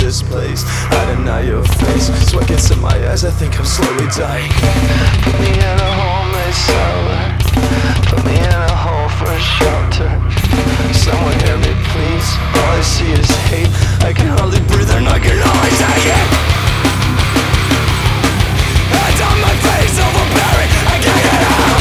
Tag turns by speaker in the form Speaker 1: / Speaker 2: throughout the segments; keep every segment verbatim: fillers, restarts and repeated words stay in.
Speaker 1: this place. I deny your face, sweat gets in my eyes, I think I'm slowly dying.
Speaker 2: Put me in a homeless cellar, put me in a hole for shelter. Someone hear me please, all I see is hate. I can hardly breathe and I can only take it. Hands on my face, overbearing, I can't get out.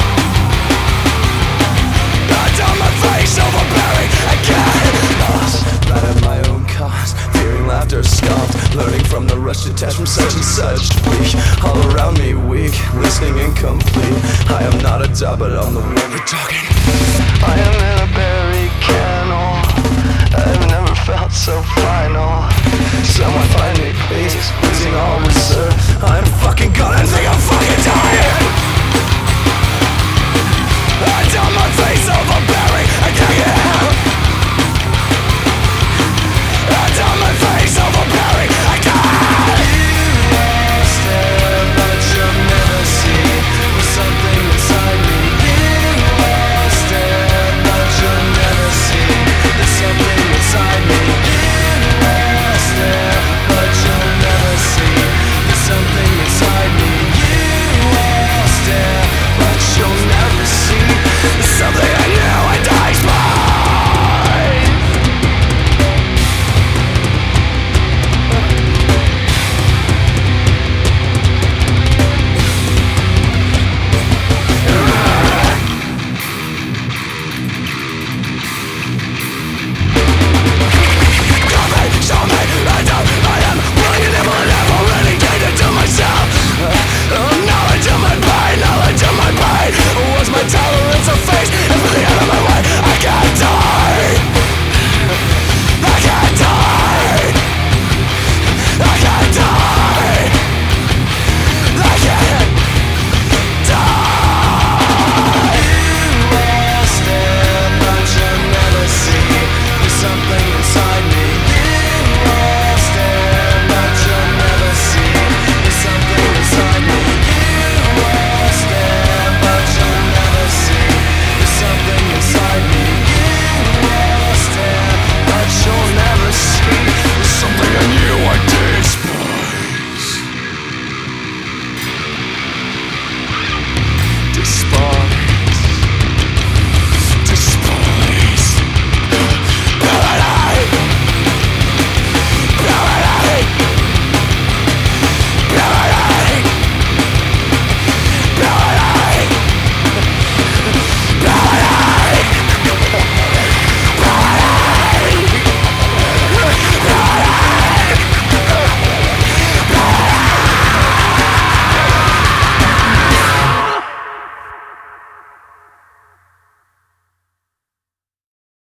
Speaker 2: Hands on my face, overbearing, I can't.
Speaker 1: Lost, right at my own cost, fearing laughter scoffed, learning from the rush detached from such and such. Weak, all around me weak, listening incomplete. I am not a dog, but I'm the one we're talking.
Speaker 2: I am in a berry kennel, I've never felt so final. Someone